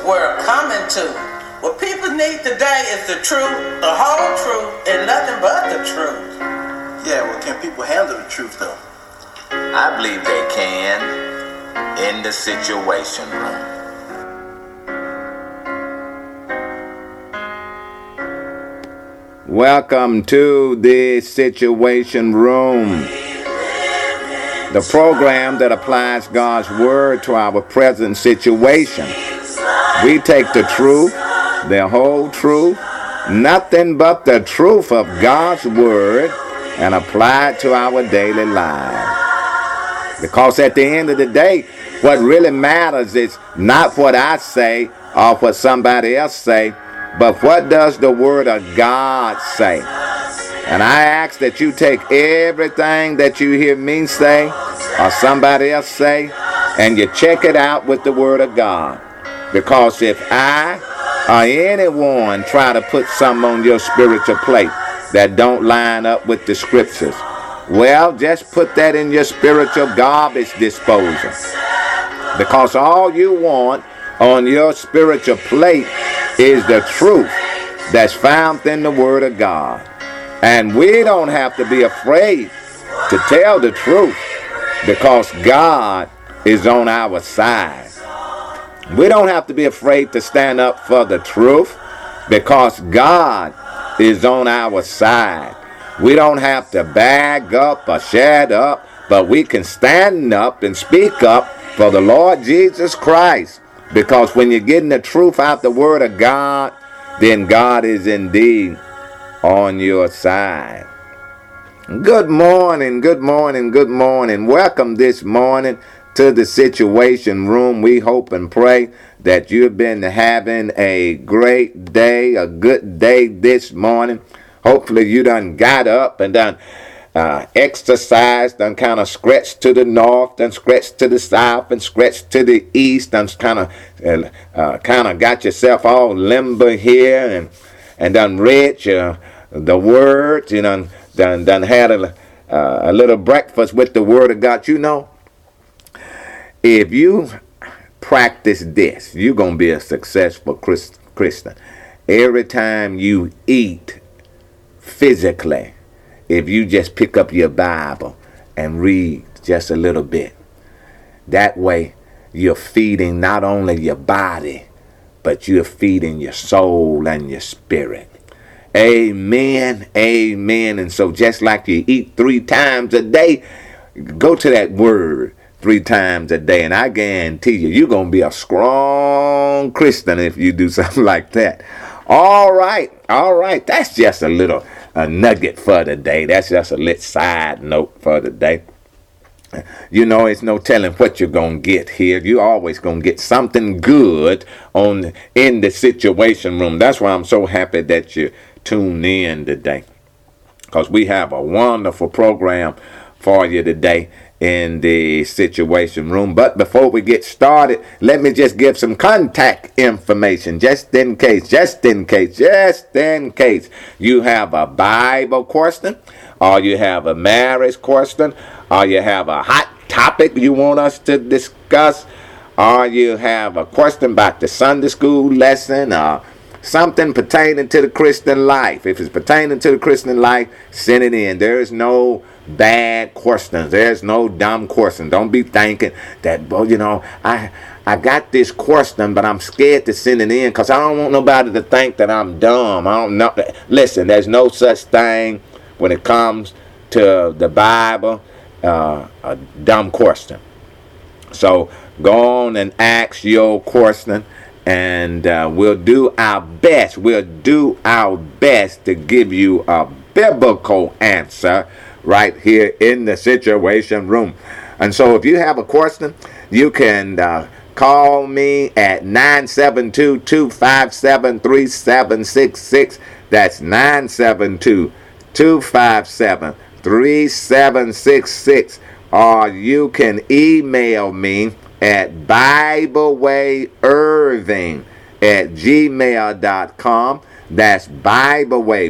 world coming to? What people need today is the truth, the whole truth, and nothing but the truth. Yeah, well, can people handle the truth, though? I believe they can in the Situation Room. Welcome to the Situation Room, the program that applies God's Word to our present situation. We take the truth, the whole truth, nothing but the truth of God's Word, and apply it to our daily lives. Because at the end of the day, what really matters is not what I say or what somebody else say, but what does the Word of God say? And I ask that you take everything that you hear me say or somebody else say, and you check it out with the Word of God. Because if I or anyone try to put something on your spiritual plate that don't line up with the Scriptures, well, just put that in your spiritual garbage disposal. Because all you want on your spiritual plate is the truth that's found in the Word of God. And we don't have to be afraid to tell the truth because God is on our side. We don't have to be afraid to stand up for the truth because God is on our side. We don't have to bag up or shut up, but we can stand up and speak up for the Lord Jesus Christ. Because when you're getting the truth out the Word of God, then God is indeed on your side. Good morning, good morning, good morning. Welcome this morning to the Situation Room. We hope and pray that you've been having a great day, a good day this morning. Hopefully you done got up and done exercised, done kind of scratched to the north, done scratched to the south, and scratched to the east, done kind of got yourself all limber here, and done read the Word, you know, done had a little breakfast with the Word of God. You know, if you practice this, you're going to be a successful Christian. Every time you eat physically, if you just pick up your Bible and read just a little bit, that way you're feeding not only your body, but you're feeding your soul and your spirit. Amen, amen. And so just like you eat 3 times a day, go to that Word 3 times a day, and I guarantee you're going to be a strong Christian if you do something like that. All right. That's just a little nugget for the day. That's just a little side note for the day. You know, it's no telling what you're going to get here. You're always going to get something good in the Situation Room. That's why I'm so happy that you tuned in today, because we have a wonderful program for you today in the Situation Room. But before we get started, let me just give some contact information just in case you have a Bible question, or you have a marriage question, or you have a hot topic you want us to discuss, or you have a question about the Sunday school lesson, or something pertaining to the Christian life. If it's pertaining to the Christian life, send it in. There is no bad questions. There's no dumb question. Don't be thinking that, well, you know, I got this question, but I'm scared to send it in because I don't want nobody to think that I'm dumb. I don't know. Listen, there's no such thing when it comes to the Bible, a dumb question. So go on and ask your question, and we'll do our best. We'll do our best to give you a biblical answer right here in the Situation Room. And so if you have a question, you can call me at 972-257-3766. That's 972-257-3766. Or you can email me at BibleWayIrving@gmail.com. That's BibleWay,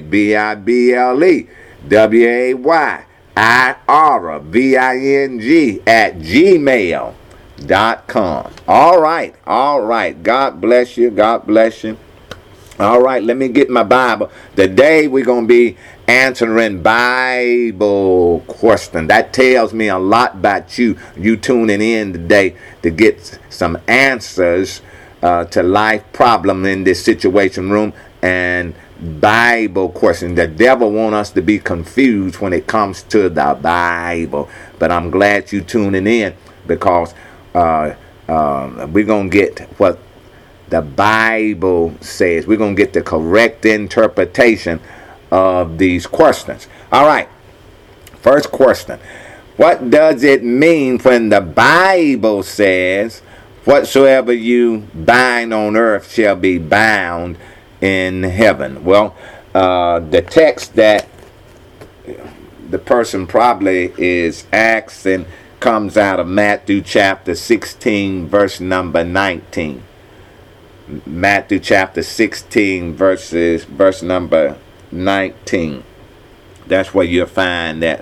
BibleWayIrving@gmail.com. All right. All right. God bless you. God bless you. All right, let me get my Bible. Today we're going to be answering Bible questions. That tells me a lot about you. You tuning in today to get some answers to life problem in this situation room and Bible questions. The devil wants us to be confused when it comes to the Bible. But I'm glad you tuning in because we're going to get what the Bible says. We're going to get the correct interpretation of these questions. All right. First question. What does it mean when the Bible says, whatsoever you bind on earth shall be bound in heaven? Well, the text that the person probably is asking comes out of Matthew chapter 16, verse number 19. Matthew chapter 16 verse number 19. That's where you'll find that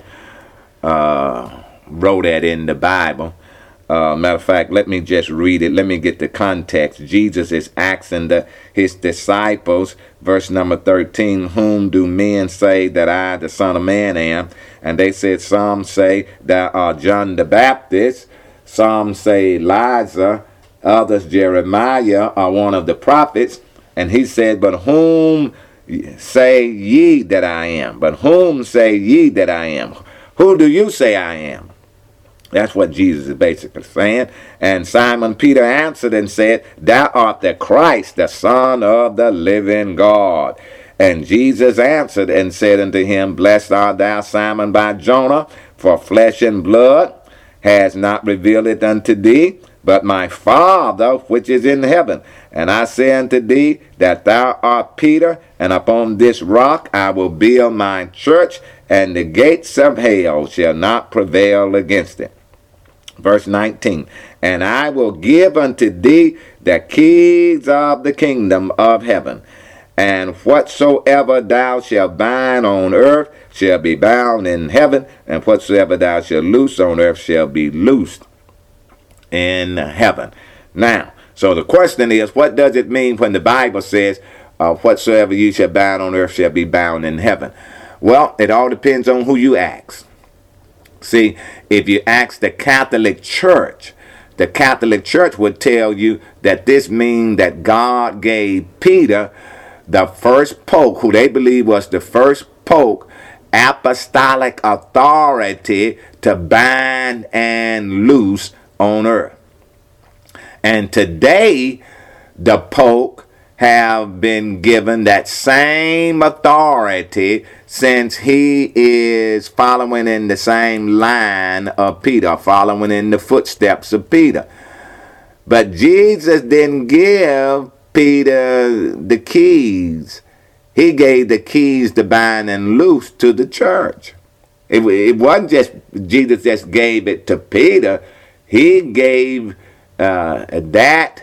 wrote that in the Bible. Matter of fact, let me just read it. Let me get the context. Jesus is asking his disciples, verse number 13, whom do men say that I, the Son of Man, am? And they said, some say that John the Baptist, some say Elijah, others Jeremiah, or one of the prophets. And he said, but whom say ye that I am? But whom say ye that I am? Who do you say I am? That's what Jesus is basically saying. And Simon Peter answered and said, thou art the Christ, the Son of the living God. And Jesus answered and said unto him, blessed art thou, Simon Bar-Jonah, for flesh and blood has not revealed it unto thee, but my Father which is in heaven. And I say unto thee that thou art Peter, and upon this rock I will build my church, and the gates of hell shall not prevail against it. Verse 19, and I will give unto thee the keys of the kingdom of heaven. And whatsoever thou shalt bind on earth shall be bound in heaven, and whatsoever thou shalt loose on earth shall be loosed in heaven. Now, so the question is, what does it mean when the Bible says, whatsoever you shall bind on earth shall be bound in heaven? Well, it all depends on who you ask. See, if you ask the Catholic Church would tell you that this means that God gave Peter, the first pope, who they believe was the first pope, apostolic authority to bind and loose on earth. And today, the Pope have been given that same authority since he is following in the same line of Peter, following in the footsteps of Peter. But Jesus didn't give Peter the keys. He gave the keys to bind and loose to the church. It wasn't just Jesus just gave it to Peter. He gave that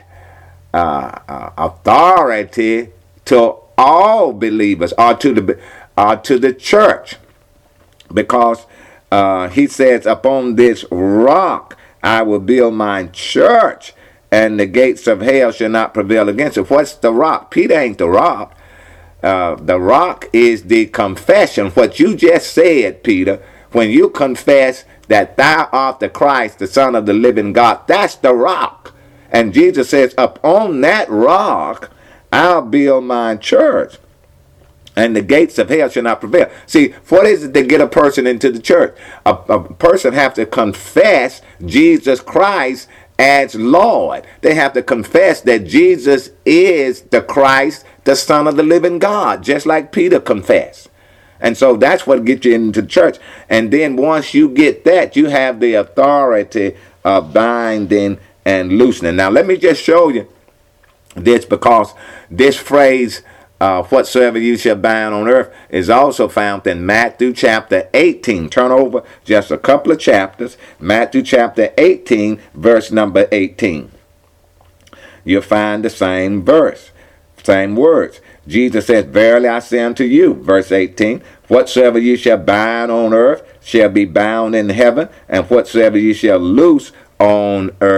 authority to all believers, or to the church, because he says, upon this rock I will build my church, and the gates of hell shall not prevail against it. What's the rock? Peter ain't the rock. The rock is the confession. What you just said, Peter, when you confess that thou art the Christ, the Son of the living God, that's the rock. And Jesus says, upon that rock I'll build my church, and the gates of hell shall not prevail. See, what is it to get a person into the church? A person have to confess Jesus Christ as Lord. They have to confess that Jesus is the Christ, the Son of the living God, just like Peter confessed. And so that's what gets you into church. And then once you get that, you have the authority of binding and loosening. Now, let me just show you this, because this phrase, whatsoever you shall bind on earth, is also found in Matthew chapter 18. Turn over just a couple of chapters. Matthew chapter 18, verse number 18. You'll find the same verse, same words. Jesus says, verily I say unto you, verse 18, whatsoever you shall bind on earth shall be bound in heaven, and whatsoever you shall loose on earth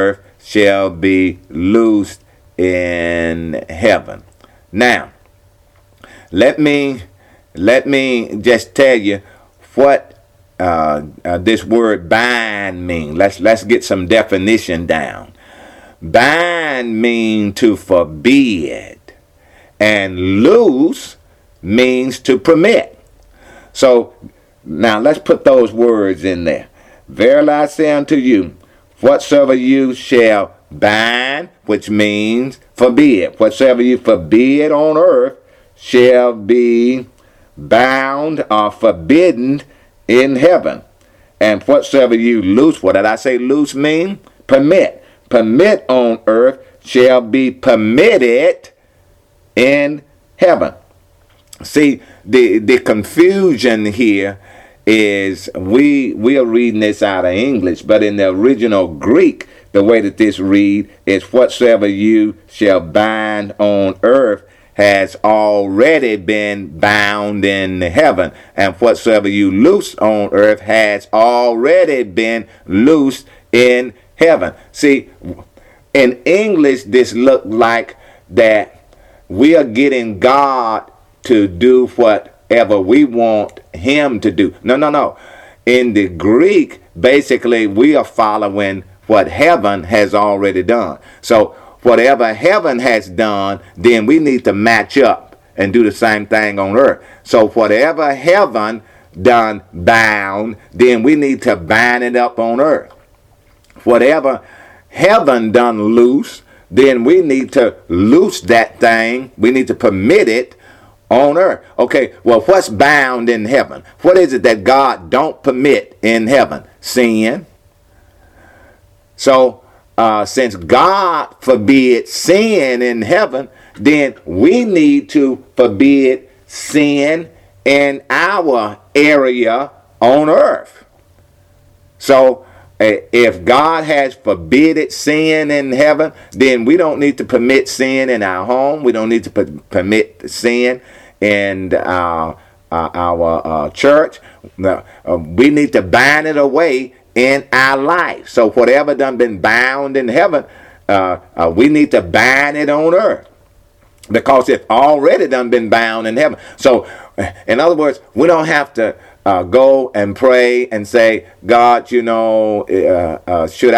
shall be loosed in heaven. Now, let me just tell you what this word bind means. Let's get some definition down. Bind means to forbid, and loose means to permit. So now let's put those words in there. Verily I say unto you, whatsoever you shall bind, which means forbid, whatsoever you forbid on earth shall be bound or forbidden in heaven. And whatsoever you loose, what did I say loose mean? Permit. Permit on earth shall be permitted in heaven. See, the confusion here is we are reading this out of English, but in the original Greek, the way that this read is whatsoever you shall bind on earth has already been bound in heaven, and whatsoever you loose on earth has already been loosed in heaven. See, in English, this looked like that we are getting God to do whatever we want him to do. No. In the Greek, basically, we are following what heaven has already done. So whatever heaven has done, then we need to match up and do the same thing on earth. So whatever heaven done bound, then we need to bind it up on earth. Whatever heaven done loose, then we need to loose that thing. We need to permit it on earth. Okay, well, what's bound in heaven? What is it that God don't permit in heaven? Sin. So, since God forbids sin in heaven, then we need to forbid sin in our area on earth. So, if God has forbidden sin in heaven, then we don't need to permit sin in our home. We don't need to permit sin in our church. We need to bind it away in our life. So whatever done been bound in heaven, we need to bind it on earth, because it's already done been bound in heaven. So in other words, we don't have to go and pray and say, God, you know, should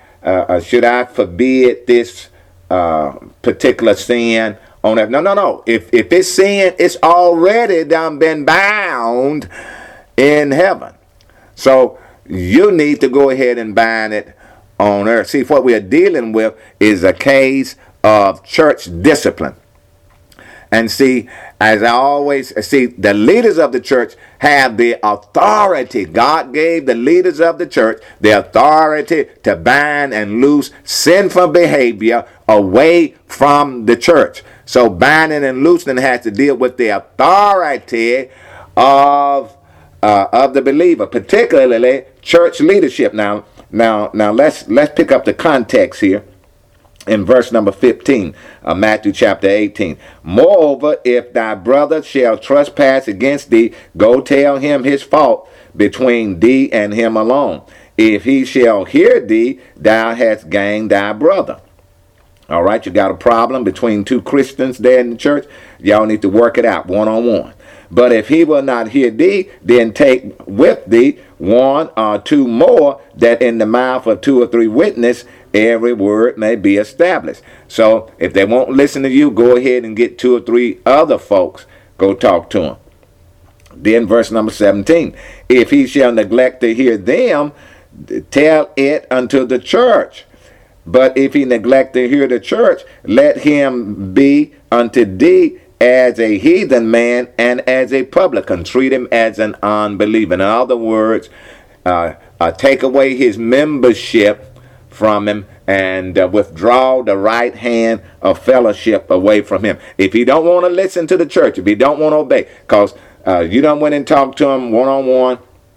I forbid this particular sin on earth? No. If it's sin, it's already done been bound in heaven. So you need to go ahead and bind it on earth. See, what we are dealing with is a case of church discipline. And see, as I always see, the leaders of the church have the authority. God gave the leaders of the church the authority to bind and loose sinful behavior away from the church. So binding and loosing has to deal with the authority of the believer, particularly church leadership. Now let's pick up the context here. In verse number 15 of Matthew chapter 18. Moreover, if thy brother shall trespass against thee, go tell him his fault between thee and him alone. If he shall hear thee, thou hast gained thy brother. All right, you got a problem between two Christians there in the church. Y'all need to work it out one-on-one. But if he will not hear thee, then take with thee one or two more, that in the mouth of two or three witnesses every word may be established. So if they won't listen to you, go ahead and get two or three other folks. Go talk to them. Then verse number 17. If he shall neglect to hear them, tell it unto the church. But if he neglect to hear the church, let him be unto thee as a heathen man and as a publican. Treat him as an unbeliever. In other words, take away his membership from him and withdraw the right hand of fellowship away from him. If he don't want to listen to the church, if he don't want to obey, because you done went and talked to him one-on-one,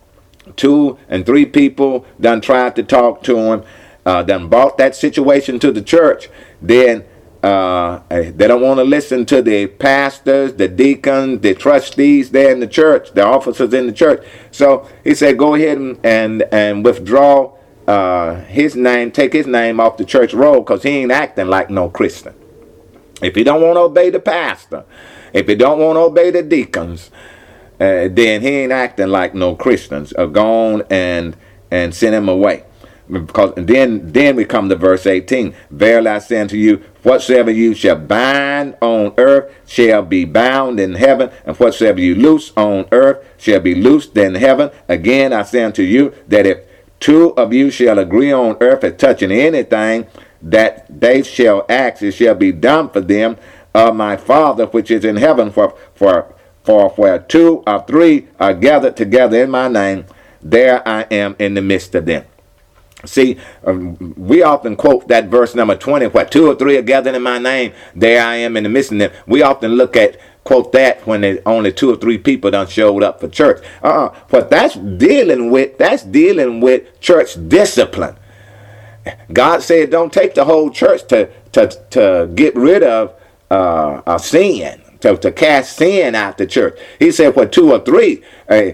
2 and 3 people done tried to talk to him, done brought that situation to the church, then they don't want to listen to the pastors, the deacons, the trustees there in the church, the officers in the church. So he said, go ahead and withdraw his name, take his name off the church roll, because he ain't acting like no Christian. If he don't want to obey the pastor, if he don't want to obey the deacons, then he ain't acting like no Christians. Go on and send him away. Because then we come to verse 18. Verily I say unto you, whatsoever you shall bind on earth shall be bound in heaven, and whatsoever you loose on earth shall be loosed in heaven. Again I say unto you, that if two of you shall agree on earth as touching anything that they shall ask, it shall be done for them of my Father which is in heaven. For where two or three are gathered together in my name, there I am in the midst of them. See, we often quote that verse number 20, where two or three are gathered in my name, there I am in the midst of them. We often quote that when there's only two or three people done showed up for church. What that's dealing with church discipline. God said don't take the whole church to get rid of sin. To cast sin out the church. He said, for two or three,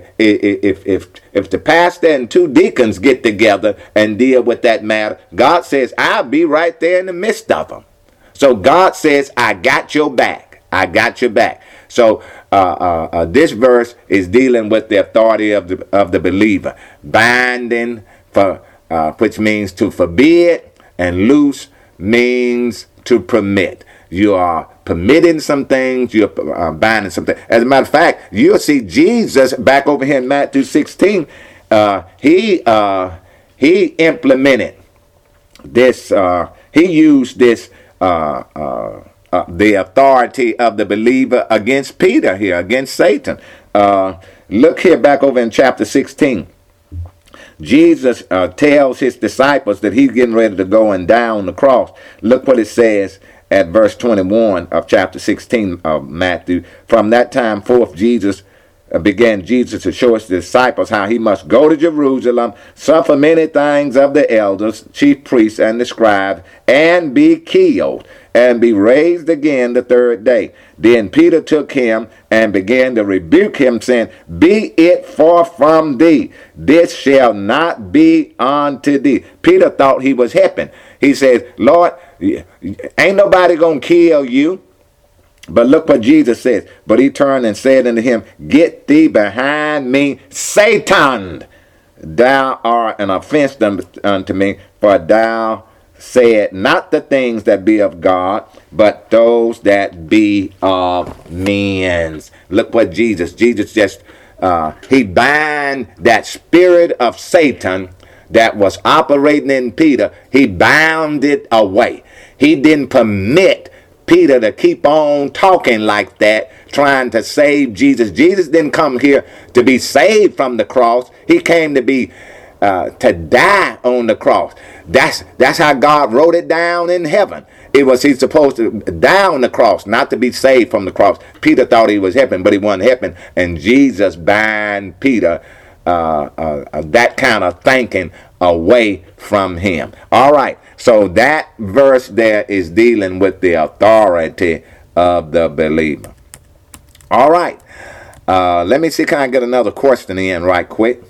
if the pastor and two deacons get together and deal with that matter, God says, I'll be right there in the midst of them. So God says, I got your back. I got your back. So this verse is dealing with the authority of the believer. Binding, which means to forbid, and loose means to permit. You are permitting some things, you're binding some things. As a matter of fact, you'll see Jesus back over here in Matthew 16. He implemented this. He used this the authority of the believer against Peter here, against Satan. Look here back over in chapter 16. Jesus tells his disciples that he's getting ready to go and die on the cross. Look what it says at verse 21 of chapter 16 of Matthew. From that time forth, began Jesus to show his disciples how he must go to Jerusalem, suffer many things of the elders, chief priests, and the scribes, and be killed, and be raised again the third day. Then Peter took him and began to rebuke him, saying, Be it far from thee, this shall not be unto thee. Peter thought he was helping. He says, Lord, ain't nobody gonna kill you. But look what Jesus says. But he turned and said unto him, Get thee behind me, Satan. Thou art an offense unto me, for thou said not the things that be of God, but those that be of men. Look what Jesus just, he bind that spirit of Satan that was operating in Peter. He bound it away. He didn't permit Peter to keep on talking like that, trying to save Jesus. Jesus didn't come here to be saved from the cross. He came to be to die on the cross. That's how God wrote it down in heaven. He's supposed to die on the cross, not to be saved from the cross. Peter thought he was helping, but he wasn't helping. And Jesus banned Peter that kind of thinking away from him. All right. So that verse there is dealing with the authority of the believer. All right. Let me see, can I get another question in right quick?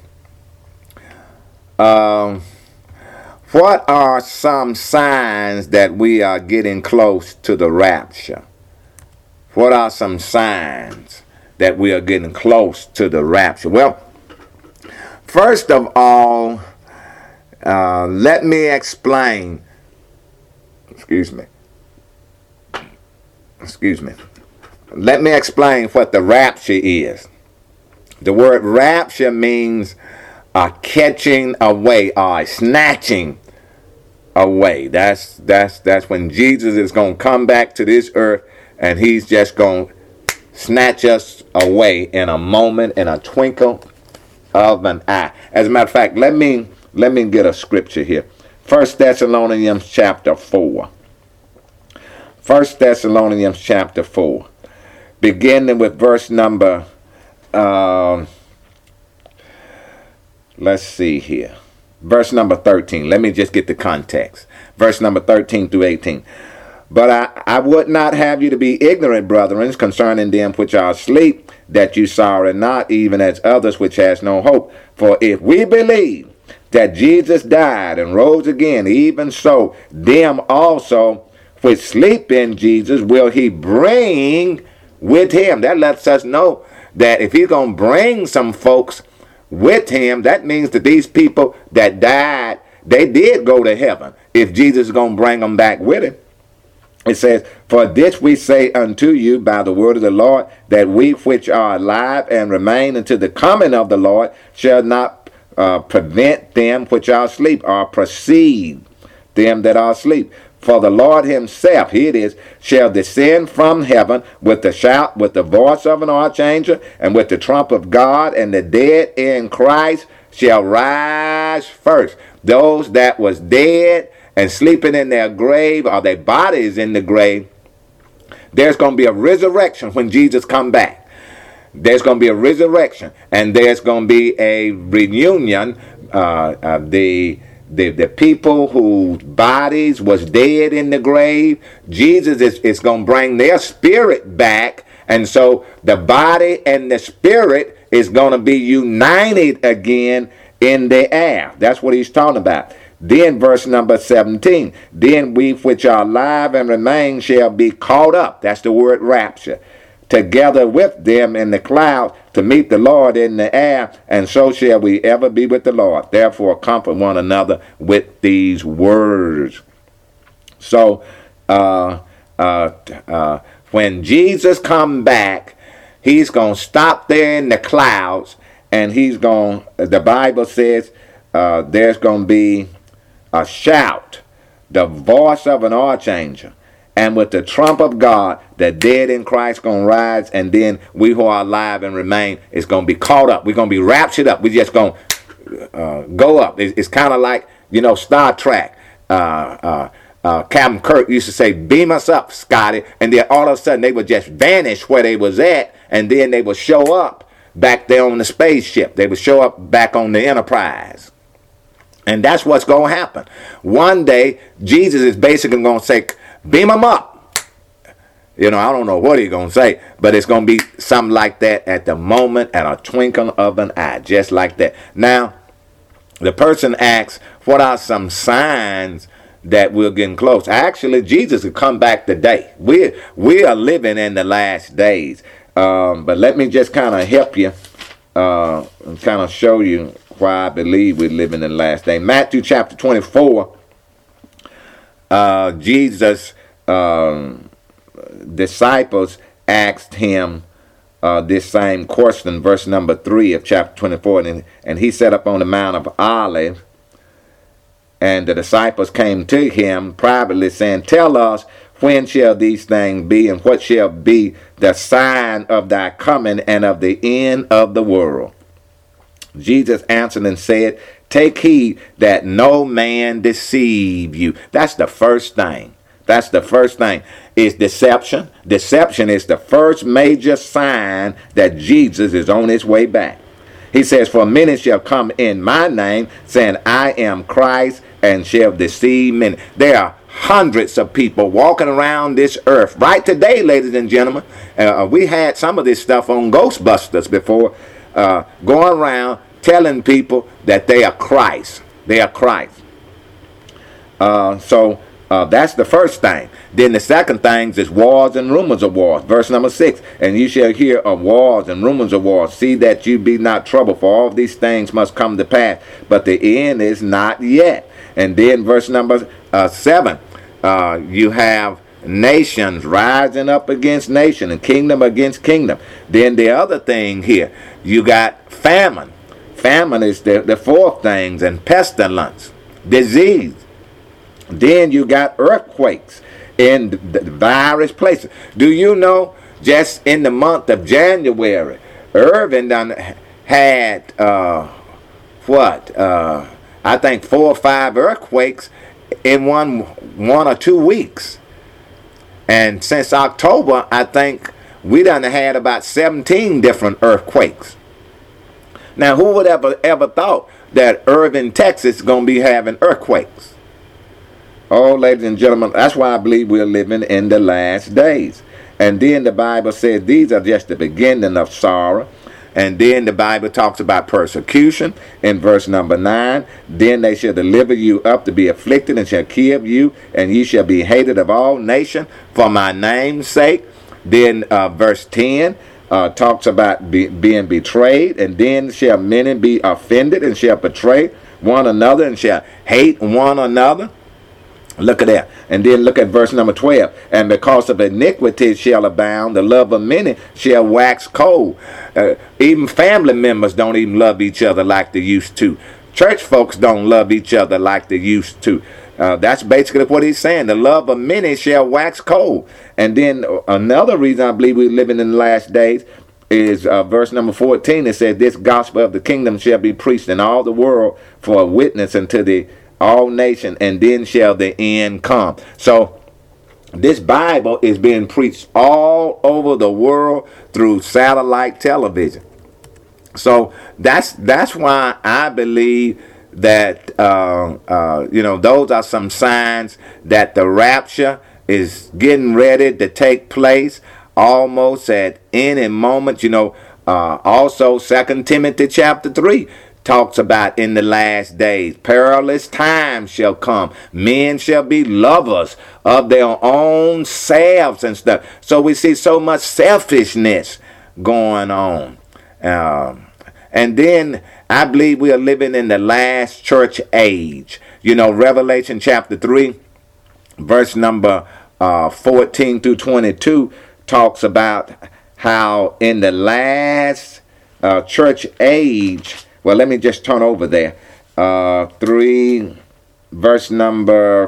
What are some signs that we are getting close to the rapture? What are some signs that we are getting close to the rapture? Well, first of all, let me explain. Excuse me. Let me explain what the rapture is. The word rapture means a catching away or a snatching away. That's when Jesus is going to come back to this earth, and he's just going to snatch us away in a moment, in a twinkle of an eye. As a matter of fact, let me get a scripture here. 1 Thessalonians chapter 4. 1 Thessalonians chapter 4. Beginning with verse number, let's see here. Verse number 13. Let me just get the context. Verse number 13 through 18. But I would not have you to be ignorant, brethren, concerning them which are asleep, that you sorrow not, even as others which has no hope. For if we believe that Jesus died and rose again, even so them also which sleep in Jesus will he bring with him. That lets us know that if he's going to bring some folks with him, that means that these people that died, they did go to heaven if Jesus is going to bring them back with him. It says, for this we say unto you by the word of the Lord, that we which are alive and remain until the coming of the Lord shall not prevent them which are asleep, or precede them that are asleep. For the Lord himself, here it is, shall descend from heaven with the shout, with the voice of an archangel, and with the trump of God, and the dead in Christ shall rise first. Those that was dead and sleeping in their grave, or their bodies in the grave, there's going to be a resurrection when Jesus come back. There's going to be a resurrection, and there's going to be a reunion. The people whose bodies was dead in the grave, Jesus is going to bring their spirit back, and so the body and the spirit is going to be united again in the air. That's what he's talking about. Then verse number 17, then we which are alive and remain shall be caught up. That's the word rapture. Together with them in the cloud to meet the Lord in the air, and so shall we ever be with the Lord. Therefore comfort one another with these words. So when Jesus come back, he's going to stop there in the clouds, and he's going, the Bible says there's going to be a shout, the voice of an archangel, and with the trump of God, the dead in Christ going to rise, and then we who are alive and remain is going to be caught up. We're going to be raptured up. We're just going to go up. It's kind of like, you know, Star Trek. Captain Kirk used to say, beam us up, Scotty. And then all of a sudden they would just vanish where they was at, and then they would show up back there on the spaceship. They would show up back on the Enterprise. And that's what's going to happen. One day, Jesus is basically going to say, beam them up. You know, I don't know what he's going to say, but it's going to be something like that at the moment, at a twinkle of an eye, just like that. Now, the person asks, what are some signs that we're getting close? Actually, Jesus will come back today. We are living in the last days. But let me just kind of help you and kind of show you why I believe we live in the last day. Matthew chapter 24, Jesus' disciples asked him this same question, verse number 3 of chapter 24. And he sat up on the Mount of Olives, and the disciples came to him privately, saying, tell us, when shall these things be, and what shall be the sign of thy coming and of the end of the world? Jesus answered and said, take heed that no man deceive you. That's the first thing. That's the first thing, is deception. Deception is the first major sign that Jesus is on his way back. He says, for many shall come in my name, saying, I am Christ, and shall deceive many. There are hundreds of people walking around this earth right today, ladies and gentlemen. We had some of this stuff on Ghostbusters before, going around telling people that they are Christ. They are Christ. So that's the first thing. Then the second thing is wars and rumors of wars. Verse number 6, and you shall hear of wars and rumors of wars. See that you be not troubled, for all these things must come to pass, but the end is not yet. And then verse number 7, you have nations rising up against nation and kingdom against kingdom. Then the other thing here, you got famine. Famine is the fourth thing, and pestilence, disease. Then you got earthquakes in the various places. Do you know, just in the month of January, Irvin done had I think 4 or 5 earthquakes in one or 2 weeks. And since October, I think we done had about 17 different earthquakes. Now, who would ever thought that Irvin, Texas is going to be having earthquakes? Oh, ladies and gentlemen, that's why I believe we're living in the last days. And then the Bible says these are just the beginning of sorrow. And then the Bible talks about persecution in verse number 9. Then they shall deliver you up to be afflicted, and shall kill you, and ye shall be hated of all nations for my name's sake. Then verse 10 talks about being betrayed. And then shall many be offended, and shall betray one another, and shall hate one another. Look at that. And then look at verse number 12. And because of iniquity shall abound, the love of many shall wax cold. Even family members don't even love each other like they used to. Church folks don't love each other like they used to. That's basically what he's saying. The love of many shall wax cold. And then another reason I believe we're living in the last days is verse number 14. It says, this gospel of the kingdom shall be preached in all the world for a witness unto the all nations, and then shall the end come. So this Bible is being preached all over the world through satellite television. So that's why I believe that those are some signs that the rapture is getting ready to take place almost at any moment. Also 2 Timothy chapter 3 talks about in the last days, perilous times shall come. Men shall be lovers of their own selves and stuff. So we see so much selfishness going on. And then I believe we are living in the last church age. Revelation chapter 3, verse number 14 through 22 talks about how in the last church age. Well, let me just turn over there. 3, verse number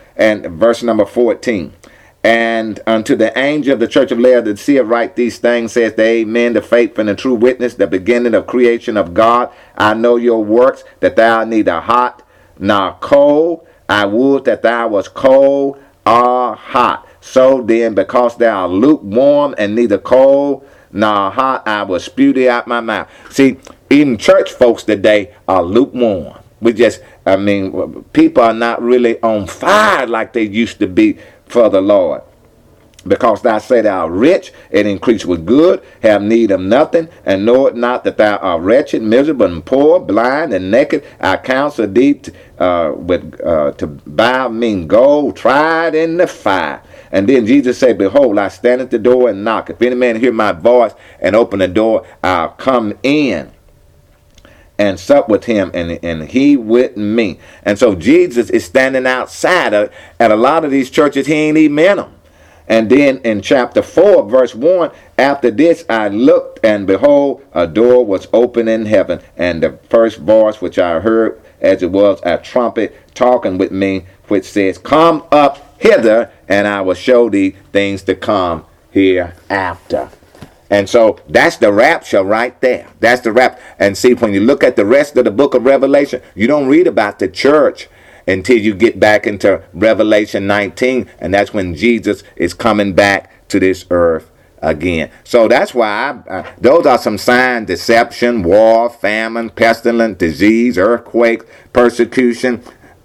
14. And unto the angel of the church of Laodicea write these things, says the Amen, the faithful and the true witness, the beginning of creation of God. I know your works, that thou art neither hot nor cold. I would that thou was cold or hot. So then, because thou art lukewarm and neither cold nor hot, I will spew thee out my mouth. See, even church folks today are lukewarm. People are not really on fire like they used to be for the Lord. Because thou say thou art rich, and increase with good, have need of nothing, and know it not that thou art wretched, miserable, and poor, blind, and naked. I counsel thee to buy of me gold, tried in the fire. And then Jesus said, behold, I stand at the door and knock. If any man hear my voice and open the door, I'll come in and sup with him, and he with me. And so Jesus is standing outside at a lot of these churches. He ain't even in them. And then in chapter 4, verse 1, after this I looked, and behold, a door was open in heaven, and the first voice which I heard, as it was a trumpet talking with me, which says, come up hither, and I will show thee things to come hereafter. And so that's the rapture right there. That's the rapture. And see, when you look at the rest of the book of Revelation, you don't read about the church until you get back into Revelation 19. And that's when Jesus is coming back to this earth again. So that's why those are some signs: deception, war, famine, pestilence, disease, earthquake, persecution,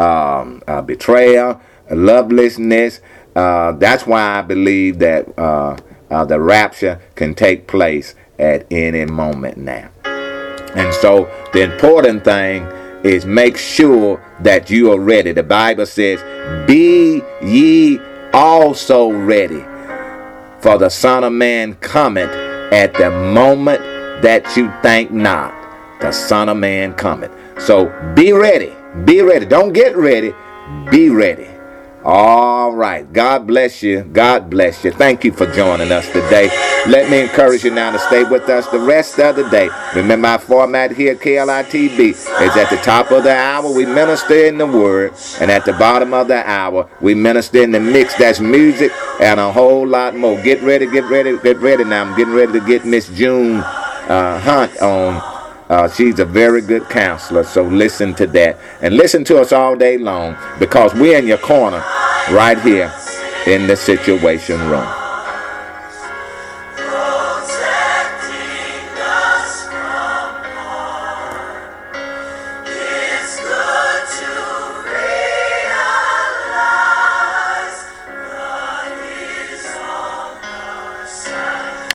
betrayal, lovelessness. That's why I believe that the rapture can take place at any moment now. And so the important thing is make sure that you are ready. The Bible says, be ye also ready, for the Son of Man cometh at the moment that you think not. The Son of Man cometh. So be ready. Be ready. Don't get ready. Be ready. All right. God bless you. God bless you. Thank you for joining us today. Let me encourage you now to stay with us the rest of the day. Remember, our format here at KLITB is at the top of the hour, we minister in the Word. And at the bottom of the hour, we minister in the mix. That's music and a whole lot more. Get ready, get ready, get ready now. I'm getting ready to get Miss June Hunt on. She's a very good counselor, so listen to that. And listen to us all day long, because we're in your corner right here in the Situation Room.